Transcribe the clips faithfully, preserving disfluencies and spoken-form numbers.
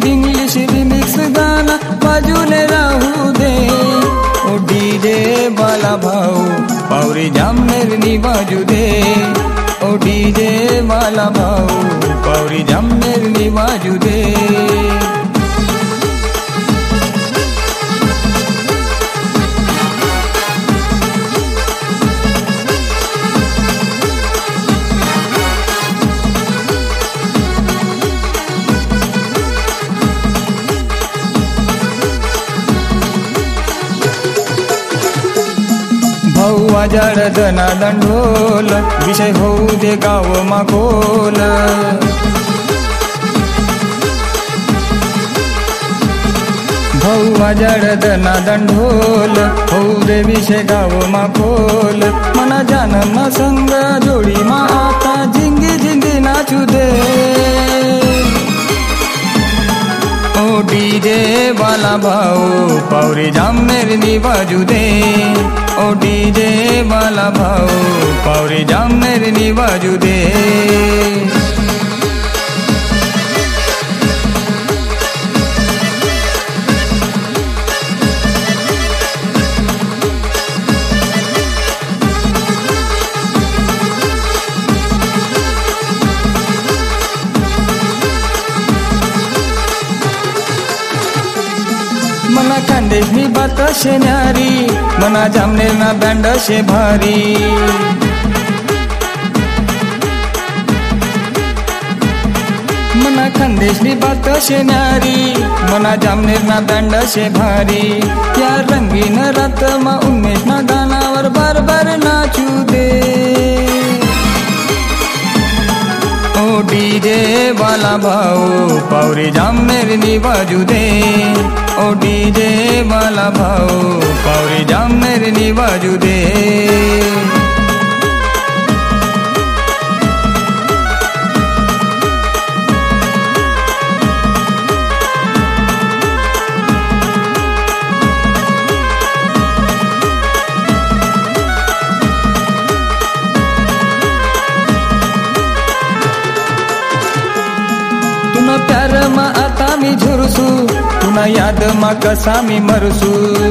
Binglish remix गाना बाजूले राहू दे। ओ डीजे वाला भाऊ पावरी जामनेरनी बाजू दे। ओ डीजे वाला भाऊ पावरी जामनेरनी बाजू दे। भाऊ वाजाड दनादन ढोल विषय होऊ दे गाव मागोल। भाऊ वाजाड दनादन ढोल होऊ दे विषय गाव मागोल। मना जानम ना संग जोडी मा आता झिंगी झिंगी नाचू दे। ओ डीजे वाला भाऊ पावरी जामनेरनी बाजू दे। ओ डीजे वाला भाऊ पावरी जामनेरनी बाजू दे। मना खानदेशनी बात शे न्यारी मना जामनेरना बँड शे भारी। मना खानदेशनी बात शे न्यारी मना जामनेरना बँड शे भारी। या रंगीन रात मा उन्मेषना गानावर बार बार नाचू दे। ओ डीजे वाला भाऊ पावरी जामनेरनी बाजू दे। ओ डीजे वाला भाऊ पावरी जामनेरनी बाजू दे। तुना प्यार मा आता मी झुरसू तुना याद मा कसा मी मरसू।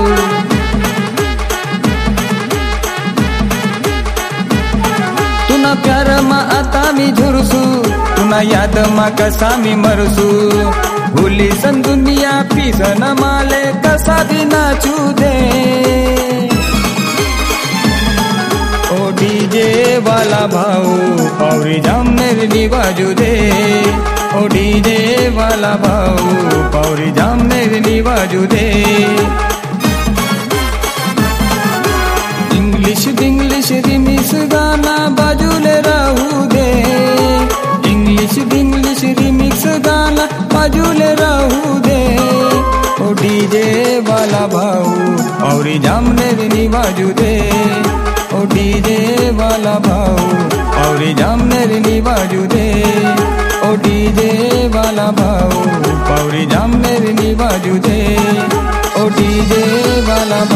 तुना प्यार मा आता मी झुरसू तुना याद मा कसा मी मरसू। भूली सन दुनिया पीसन माले कसा भी नाचू दे। ओ डीजे वाला भाऊ पावरी जामनेरनी बाजू दे। ओ डीजे वाला भाऊ पावरी जामनेरनी बाजू दे। इंग्लिश बिंग्लिश रिमिक्स गाना बाजूले राहू दे। इंग्लिश बिंग्लिश रिमिक्स गाना बाजूले राहू दे। ओ डीजे वाला भाऊ पावरी जामनेरनी बाजू दे। ओ डीजे वाला भाऊ पावरी जामनेरनी बाजू दे। ओ डीजे वाला भाऊ पावरी जामनेरनी बाजू दे। ओ डीजे वाला